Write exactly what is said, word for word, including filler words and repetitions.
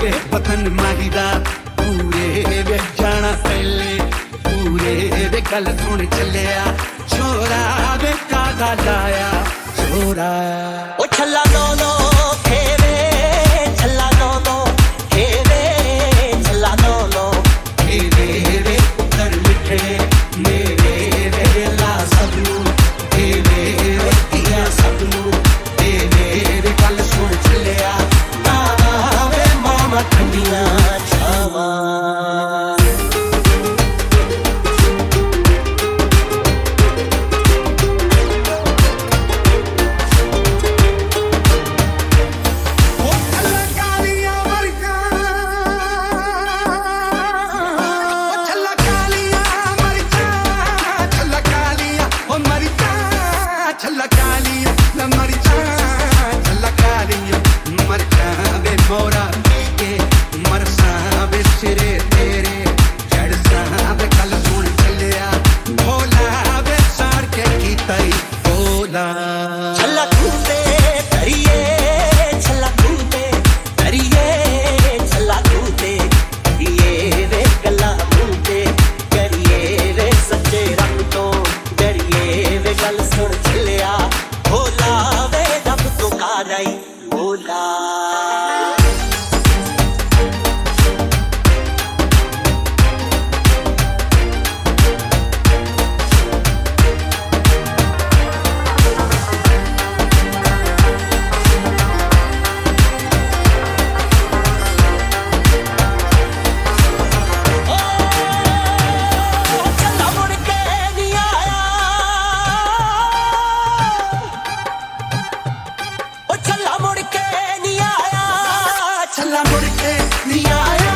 वे पतन माहीदा पूरे वे जाना पहले पूरे वे गल सुन चलिया छोरा वे कादा लाया छोरा ओ छल्ला लो लो खेवे छल्ला लो लो खेवे छल्ला लो लो खेवे वे उतर मिठे मेरे वे ला सबनू खेवे वे दिया सबनू खेवे वे गल सुन चलिया मामा वे मामा ठंडिया छावा छल्ला कालिया न मर जा छल्ला कालिया मर जा वे मोरा के मरसा वे सिरे तेरे चढ़सा वे कल सुन चलिया भोला वे साड़ के कीताई भोला छल्ला कूदे करिए छल्ला कूदे करिए छल्ला कूदे करिए वे गल्ला मूंदे करिए वे सच्चे रंग तो डरिए वे गल सुन चलिया भोला वे रब तो कारई भोला छल्ला मुड़ के नहीं आया